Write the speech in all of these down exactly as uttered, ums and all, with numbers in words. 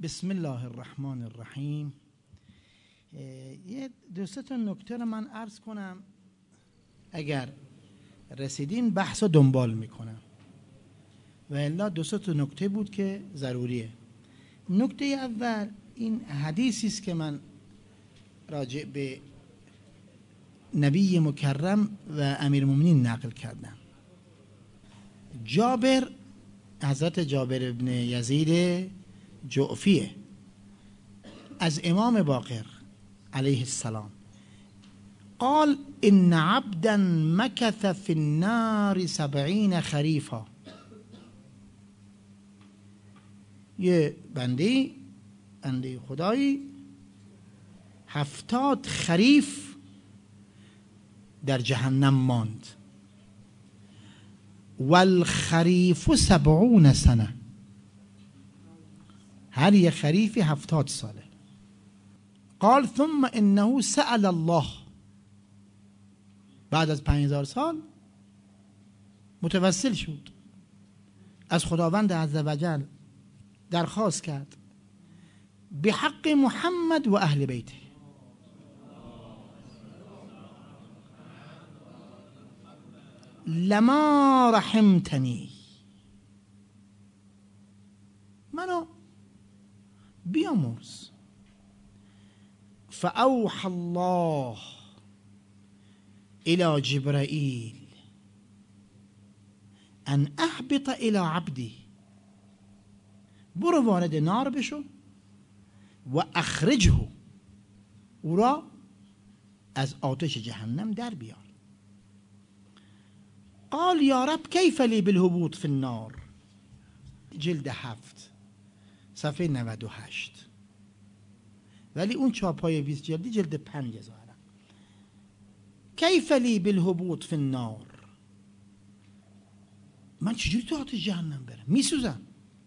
بسم الله الرحمن الرحیم. یه دو سه تا نکته رو من عرض کنم، اگر رسیدین بحث رو دنبال میکنم و الا دو سه تا نکته بود که ضروریه. نکته اول این حدیثی است که من راجع به نبی مکرم و امیرالمومنین نقل کردم. جابر، حضرت جابر ابن یزید جعفیه، از امام باقر علیه السلام قال ان عبدا مکث فی النار سبعین خریفا. یه بنده بنده خدایی هفتاد خریف در جهنم ماند. والخریف سبعون سنه، هر یک خریفی هفتاد ساله. قال ثم انه سأل الله، بعد از پنج هزار سال متوسل شد، از خداوند عزوجل درخواست کرد به حق محمد و اهل بیته. لما رحمتنی، منو بیامرز. فاوحى الله الى جبرائیل ان اهبط الى عبدی، برو وارد نار بشو و اخرجه، او را از آتش جهنم در بیار. قال یا رب کیف لی بالهبوط فی النار، جلد هفت صفحه نود و هشت، ولی اون چاپای بیست جلدی جلد پنج ظاهرا. کیف لی بالهبوط فی النار، من چجوری تو آتش جهنم برم، میسوزم.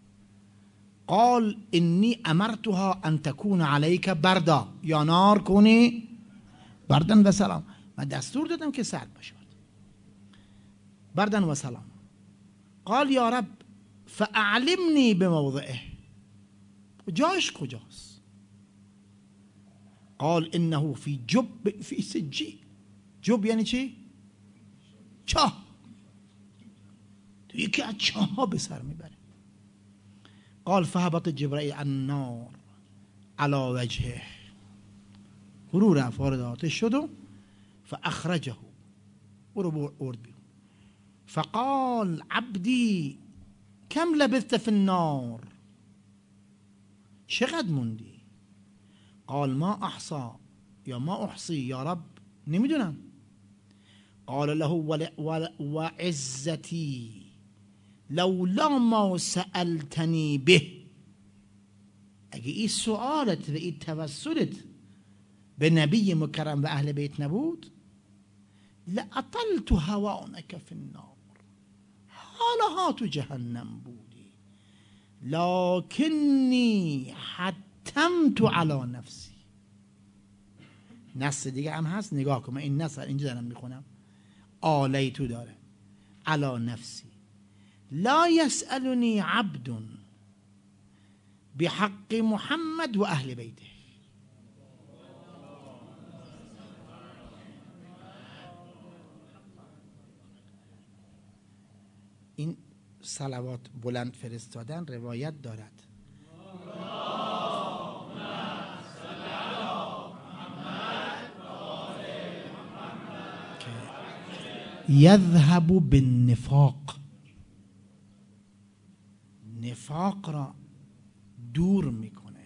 قال انی امرتها ان تكون علیک بردا یا نار کنی بردن و سلام، من دستور دادم که سرد باشه، بردن و سلام. قال یا رب فاعلمنی بموضعه، جاش کجاست؟ قال انه فی جب فی سجی. جب یعنی چی؟ چاه، تو یکی از چاه ها به سر میبره. قال فهبط جبرائیل النار على وجهه، فرو رفت، وارد آتش شد و فاخرجه، او رو برد بیرون. فقال عبدی کم لبثت فی النار، چقدر موندی؟ قال ما احصا یا ما احصی یا رب، نمیدونم. قال له و عزتی لولا ما سألتنی به، اگه این سؤالت و این توسلت به نبی مکرم و اهل بیت نبود، لأطلت هوانک فی النار، حالها تو جهنم بودی، لکنی حتمت علی نفسی. نص دیگه هم هست، نگاه کن، من این نص اینجا دارم میخونم، آلیتو داره، علی نفسی لا یسألنی عبد بحق محمد و اهل بیته. این صلوات بلند فرستادن روایت دارد که یذهب بالنفاق، نفاق را دور میکنه.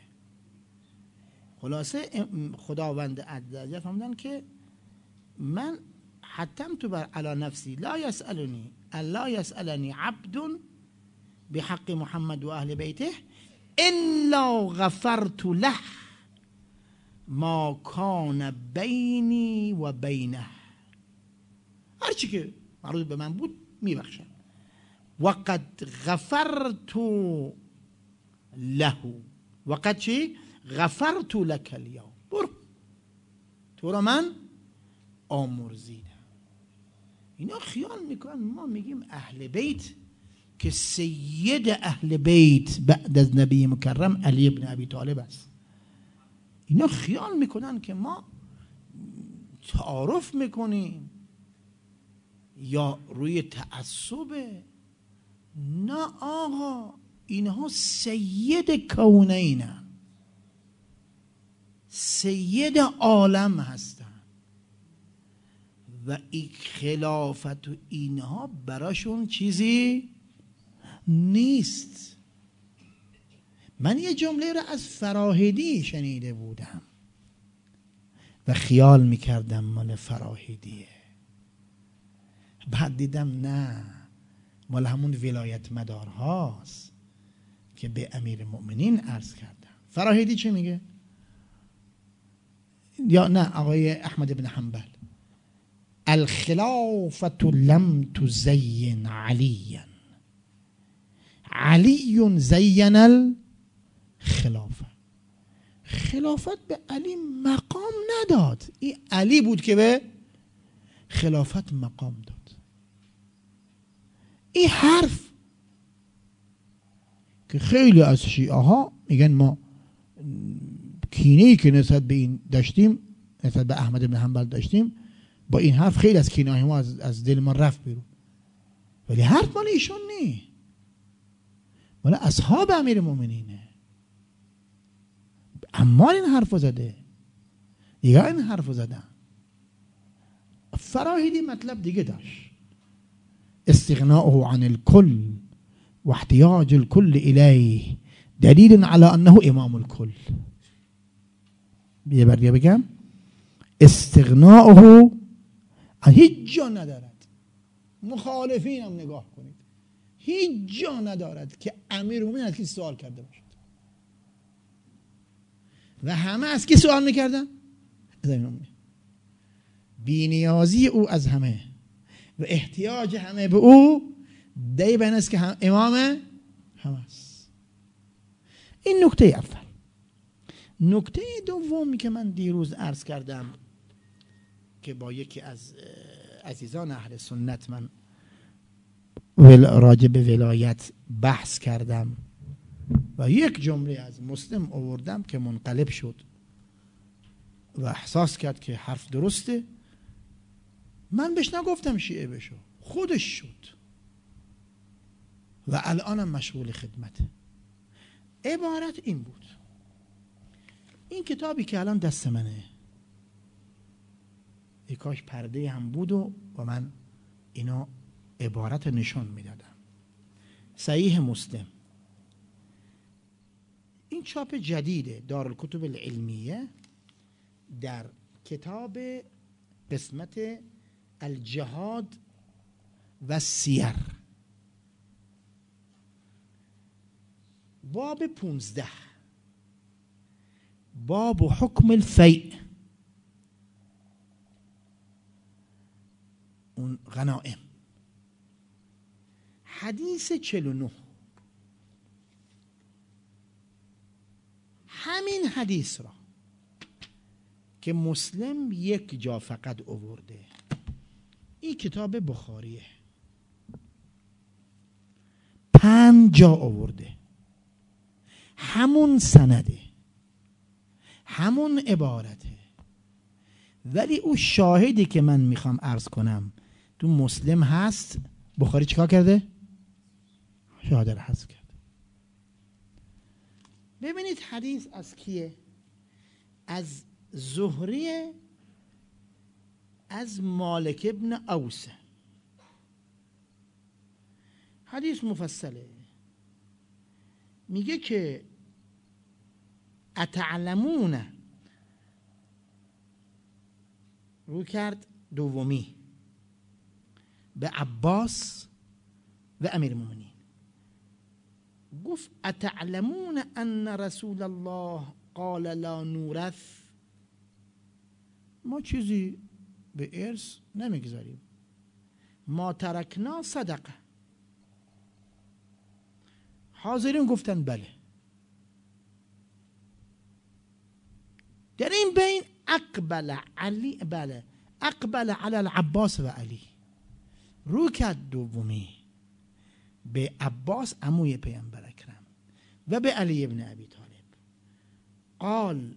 خلاصه خداوند عزوجل فرمودن که من حتم تو بر علی نفسی لا یسألنی الا یسألنی عبد بحق محمد و اهل بیته الا غفرت له ما کان بینی و بینه، هرچی که مربوط به من بود میبخشم. وقد غفرت له، وقد چی؟ غفرت لک الیوم، برو تو را من آمرزیدم. اینا خیال میکنن ما میگیم اهل بیت که سید اهل بیت بعد از نبی مکرم علی ابن ابی طالب است. اینا خیال میکنن که ما تعارف میکنیم یا روی تعصبه. نه آقا، اینها سید کونینن، سید عالم هستن و این خلافت و اینها براشون چیزی نیست. من یه جمله رو از فراهیدی شنیده بودم و خیال میکردم مال فراهیدیه، بعد دیدم نه، مال همون ولایت مدار هاست که به امیر مؤمنین عرض کردم. فراهیدی چی میگه؟ یا نه آقای احمد بن حنبل، الخلافت لم تزین علیا، علی زین الخلافه. خلافت به علی مقام نداد، این علی بود که به خلافت مقام داد. این حرف که خیلی از شیعه ها میگن ما کینه‌ای که نسبت به این داشتیم، نسبت به احمد بن حنبل داشتیم، با این حرف خیلی از کینه ما از, از دل ما رفت بیرون. ولی حرف مال ایشون نی، مال اصحاب امیر مومنینه. عمار این حرف زده، دیگه این حرف زدن. فراهیدی مطلب دیگه داشت، استغناؤه عن الكل و احتیاج الكل الیه دلیل على انه امام الكل. یه بار بگم، استغناؤه هیچ جا ندارد، مخالفین هم نگاه کنید، هیچ جا ندارد که امیر مومنین از کی سوال کرده باشد. و همه از کی سوال میکردن؟ از امیر مومنین. بی‌نیازی او از همه و احتیاج همه به او دی بین است که هم امام همه است. این نکته اول. نکته دومی که من دیروز عرض کردم که با یکی از عزیزان اهل سنت من راجع به ولایت بحث کردم و یک جمله از مسلم آوردم که منقلب شد و احساس کرد که حرف درسته. من بهش نگفتم شیعه بشو، خودش شد و الانم مشغول خدمته. عبارت این بود، این کتابی که الان دست منه، ای کاش پرده هم بود و, و من اینا عبارت نشان میدادم. صحیح مسلم، این چاپ جدیده دارالکتب العلمیه در کتاب قسمت الجهاد و سیر، باب پونزده، باب حکم الفیء، اون غنائم، حدیث چهل و نه. همین حدیث را که مسلم یک جا فقط آورده، این کتاب بخاریه پنج جا آورده، همون سنده، همون عبارته، ولی او شاهدی که من میخوام عرض کنم تو مسلم هست، بخاری چیکار کرده؟ شاهد را حذف کرد. ببینید حدیث از کیه؟ از زهریه، از مالک ابن اوس. حدیث مفصله، میگه که اتعلمون، رو کرد دومی به عباس و امیر المؤمنین، گفت اتعلمون ان رسول الله قال لا نورث، ما چیزی به ارث نمیگذاریم، ما ترکنا صدقه. حاضرین گفتن بله. در این بین اقبل علی، بله اقبل علی العباس و علی، رو کرد دومی به عباس عموی پیامبر اکرم و به علی ابن ابی طالب قال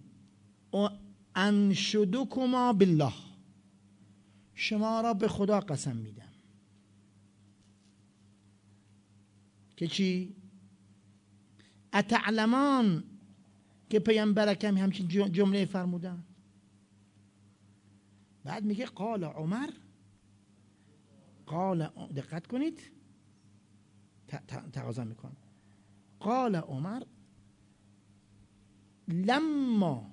انشدکما بالله، شما را به خدا قسم میدم که چی؟ اتعلمان که پیامبر اکرم همچین جمله فرمودن. بعد میگه قال عمر، قال دقت کنید تقاضا میکنم، قال عمر لما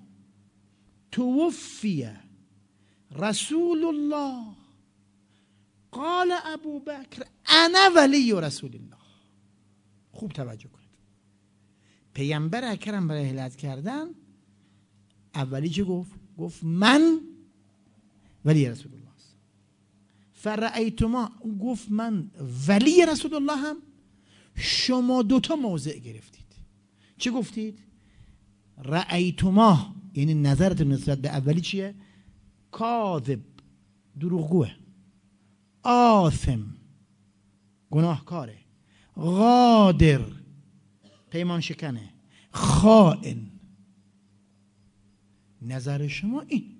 توفی رسول الله قال ابو بکر انا ولی رسول الله. خوب توجه کنید، پیامبر اکرم برای هدایت کردن اولی چه گفت؟ گفت من ولی رسول الله است. فرأیتما، گفت من ولی رسول الله هم شما دوتا موضع گرفتید. چه گفتید؟ رأیتما یعنی نظرتون نسبت به اولی چیه؟ کاذب، دروغگوه، آثم، گناهکاره، غادر، پیمان شکنه، خائن. نظر شما این.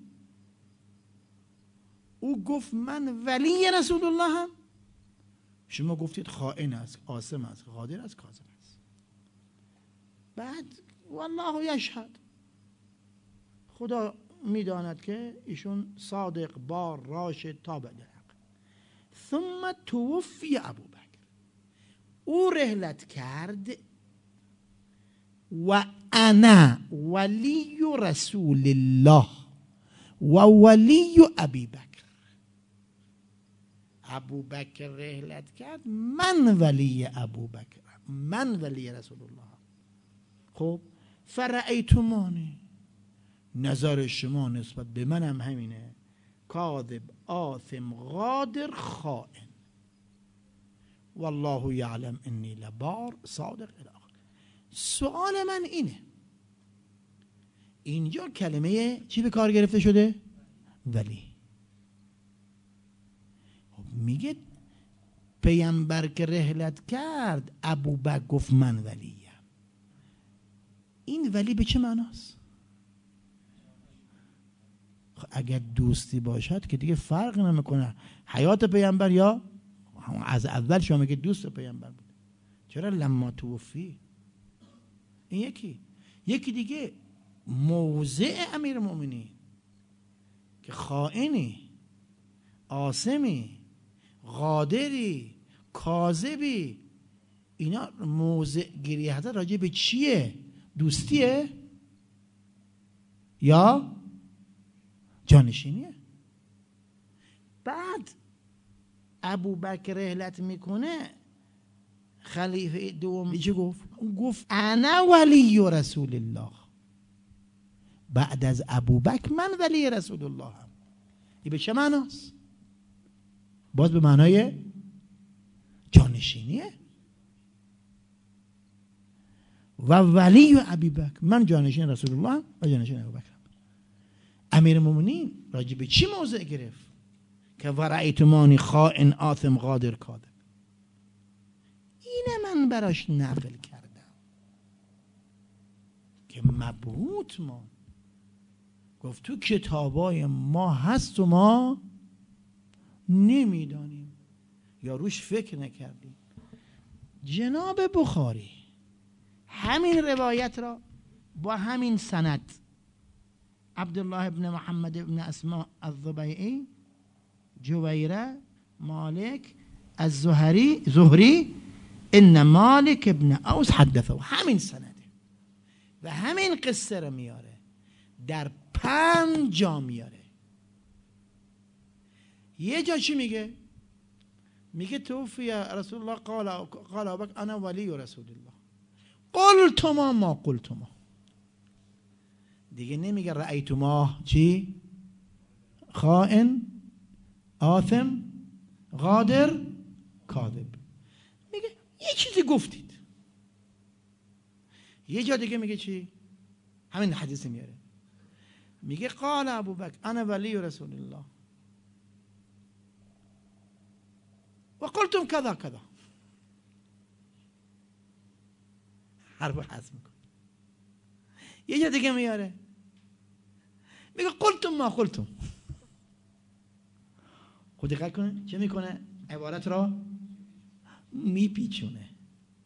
او گفت من ولی رسول الله هم، شما گفتید خائن است، آثم است، غادر است، کاذب است. بعد والله یشهد، خدا میداند که ایشون صادق، بار، راشد، تابع در حق. ثم توفی ابو بکر، او رحلت کرد و انا ولی رسول الله و ولی ابی بکر. ابو بکر رحلت کرد، من ولی ابو بکر، من ولی رسول الله. خب فرأیتمانی، نظر شما نسبت به منم همینه، کاذب، آثم، غادر، خائن. والله یعلم انی لبار، صادق الی آخر. سوال من اینه، اینجا کلمه چی به کار گرفته شده؟ ولی. میگه پیامبر که رحلت کرد ابو بکر گفت من ولیم. این ولی به چه معناست؟ اگر دوستی باشد که دیگه فرق نمیکنه حیات پیامبر یا از اول شما میگه دوست پیامبر بود، چرا لما توفی؟ این یکی. یکی دیگه موضع امیر المؤمنین که خائنی، آثمی، غادری، کاذبی، اینا موضع گیری هست راجع به چیه؟ دوستیه یا جانشینیه؟ بعد ابو بکر رحلت میکنه، خلیفه دوم چه گفت؟ گفت انا ولی رسول الله. بعد از ابو بکر من ولی رسول الله هم. این به چه معناست؟ باز به معنای جانشینیه. و ولی ابی بکر، من جانشین رسول الله و جانشین ابو بکر. امیر المؤمنین راجع به چی موضع گرفت؟ که ورایتمانی خائن، آثم، غادر، کاذب. اینه من براش نقل کردم که مبهوت ما گفت تو کتابای ما هست و ما نمیدانیم یا روش فکر نکردیم. جناب بخاری همین روایت را با همین سند، عبدالله ابن محمد ابن اسماء الضبیعی، جویره، مالک، الزهری، زهری، ان مالک ابن اوس حدثه، همین سنده و همین قصه را میاره، در پنج جا میاره. یه جا چی میگه؟ میگه توفی رسول الله قال قال ابوبکر انا ولی رسول الله قلتما ما قلتما. دیگه نمیگه رأیتما چی؟ خائن، آثم، غادر، کاذب. میگه یه چیزی گفتید. یه جا دیگه میگه چی؟ همین حدیث میاره، میگه قال ابوبکر انا ولی رسول الله و قلتم کذا کذا. حرف حذف میکنه. یه جا دیگه میاره میگه قلتم ما قلتم. خود دقت کنه چه میکنه؟ عبارت را میپیچونه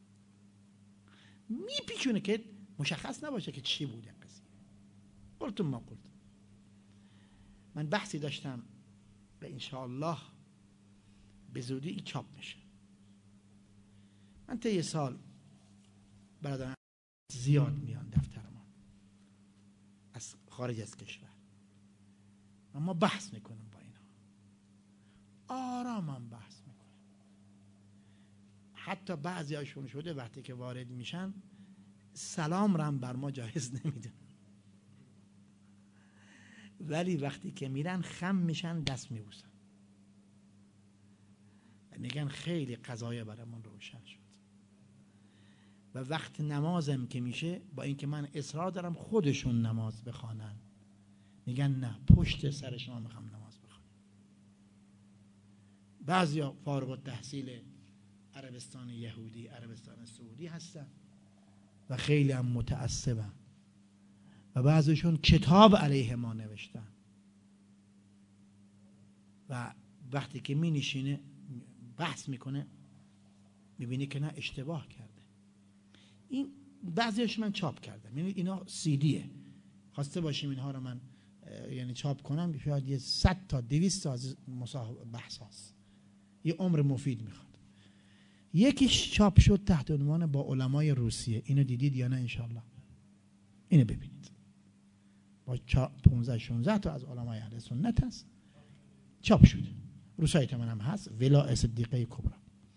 میپیچونه که مشخص نباشه که چی بوده قضیه. قلتم ما قلتم. من بحثی داشتم و انشاءالله به زودی ای چاپ میشه. من تا یه سال برادران زیاد میان دفتر ما از خارج از کشور، اما بحث میکنم با اینا، آرامم بحث میکنم. حتی بعضی هاشون شده وقتی که وارد میشن سلام رم بر ما جایز نمیدن، ولی وقتی که میرن خم میشن دست میبوسن و میگن خیلی قضایه برامون روشن شد. و وقت نمازم که میشه با اینکه من اصرار دارم خودشون نماز بخوانن، میگن نه پشت سر شما میخوام نماز بخوانم. بعضیا فارغ التحصیل عربستان یهودی، عربستان سعودی هستن و خیلی هم متعصبن و بعضیشون کتاب علیه ما نوشتن و وقتی که می نشینه بحث میکنه میبینی که نه اشتباه کرده. این بعضیش من چاپ کردم، یعنی اینا سی دیه، خواسته باشیم اینها رو من یعنی چاپ کنم شاید یه صد تا دویست تا از بحث هاست، یه عمر مفید میخواد. یکیش چاپ شد تحت عنوان با علمای روسیه، اینو دیدید یا نه؟ انشالله اینو ببینید. با پانزده شانزده تا از علمای اهل سنت هست، چاپ شده، رو سایت من هم هست، ولا صدیقه کبرا.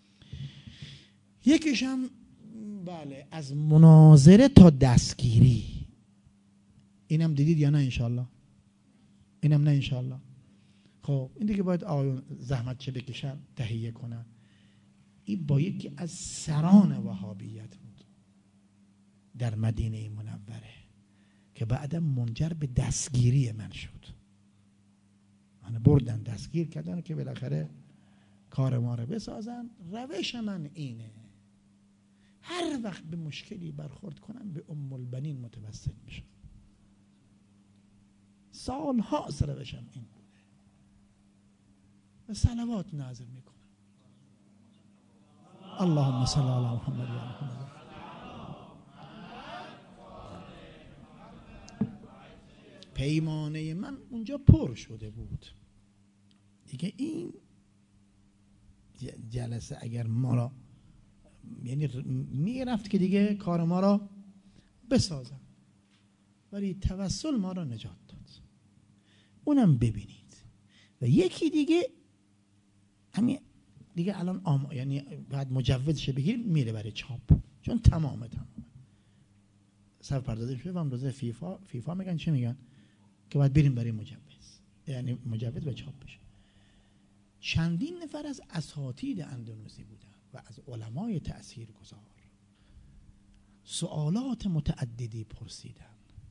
یکیش هم بله از مناظره تا دستگیری، اینم دیدید یا نه؟ انشالله اینم نه انشالله. خب این دیگه باید آقایون زحمت چه بکشن تهیه کنن. این با یکی از سران وهابیت بود در مدینه منوره که بعدا منجر به دستگیری من شد. من بردن دستگیر کردن که بالاخره کار ما رو بسازن. روش من اینه هر وقت به مشکلی برخورد کنم به ام البنین متوسل میشم. سالها روشم این بوده و صلوات نازل میکنم. اللهم صل علی محمد و محمد. پیمانه من اونجا پر شده بود دیگه. این جلسه اگر ما را یعنی میرفت که دیگه کار ما را بسازن، ولی توسل ما را نجات داد. اونم ببینید. و یکی دیگه همین دیگه الان آم... یعنی بعد مجوزش بگیر میره برای چاپ، چون تمامه تمامه صرف پردازی شده و امروزه فیفا فیفا میگن چه میگن که باید بریم برای مجوز، یعنی مجوز به چاپ بشه. چندین نفر از اساتید اندونزی بودن و از علمای تأثیرگذار سوالات متعددی پرسیدن،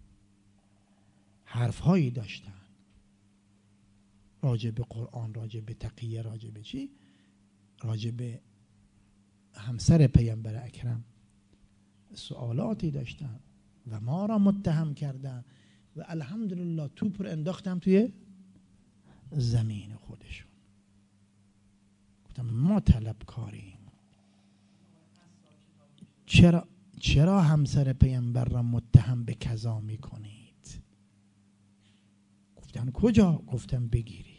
حرفهایی داشتن راجع به قرآن، راجع به تقیه، راجع به چی؟ راجع به همسر پیامبر اکرم سوالاتی داشتن و ما را متهم کردن و الحمدلله توپ رو انداختم توی زمین خودشون. گفتم ما طلبکاریم. چرا چرا همسر پیامبر را متهم به کذا میکنید؟ گفتن کجا؟ گفتم بگیرید.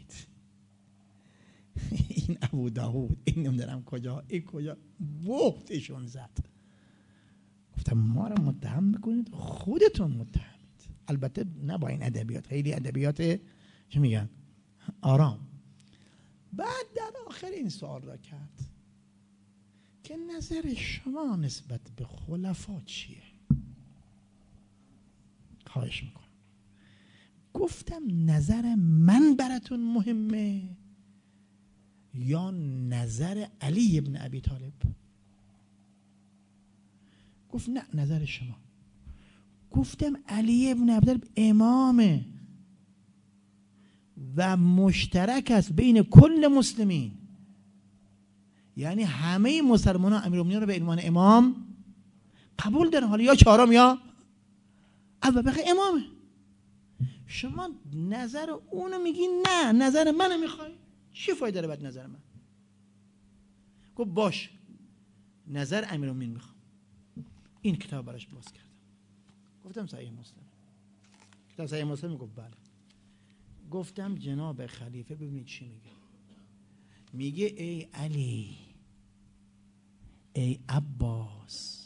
این ابو داود، این نمیدونم کجا، این کجا، بوقتشون زد. گفتم ما را متهم میکنید، خودتون متهمید. البته نه با این ادبیات، خیلی ادبیات چه میگن آرام. بعد در آخر این سوال را کرد که نظر شما نسبت به خلفا چیه؟ خواهش میکنم. گفتم نظر من براتون مهمه یا نظر علی ابن ابی طالب؟ گفت نه نظر شما. گفتم علی ابن ابی طالب امامه و مشترک است بین کل مسلمین، یعنی همه مسلمان ها امیرالمومنین رو به عنوان امام قبول دارن، حالا یا چهارم یا ابوبکر امامه. شما نظر اونو میگی نه نظر منو میخوای، چی فایده داره بعد نظر من؟ گفت باش نظر امیرالمومنین میخوام. این کتاب براش باز کردم، گفتم صحیح مسلم. کتاب صحیح مسلم؟ گفت بله. گفتم جناب خلیفه ببینید چی میگه. میگه ای علی، ای عباس،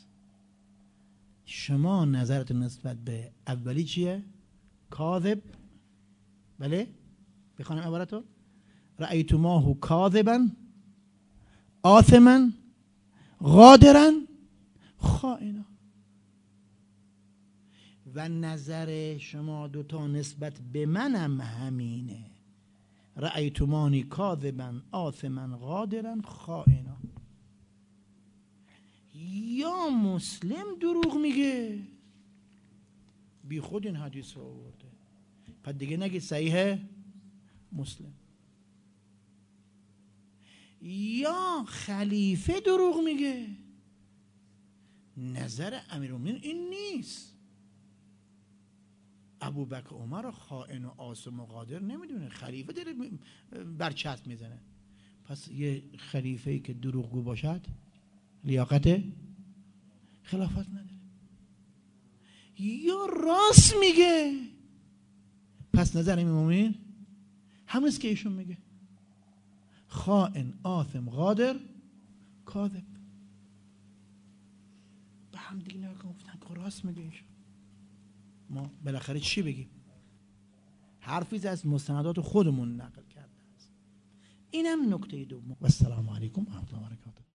شما نظرتون نسبت به اولی چیه؟ کاذب. بله بخونم عبارتو. رأیتماه کاذبا آثما غادرا خائنا. و نظر شما دوتا نسبت به منم همینه. رأیتمانی کاذبا آثما غادرا خائنا. یا مسلم دروغ میگه، بی خود این حدیث رو آورده، پس دیگه نگید صحیح مسلم. یا خلیفه دروغ میگه، نظر امیرالمومنین این نیست. ابوبکر عمر خائن و آثم و غادر نمیدونه، خلیفه داره برچسب میزنه. پس یه خلیفه‌ای که دروغگو باشد لیاقت خلافت نداره. یا راست میگه، پس نظر امیرالمومنین همونست که ایشون میگه، خائن آثم غادر کاذب. به هم دیگه نگاه گفتن که راست میگه ایشون. ما بالاخره چی بگیم؟ حرفی از مستندات خودمون نقل کرده است. اینم نکته دوم. و السلام علیکم و رحمت الله و برکاته.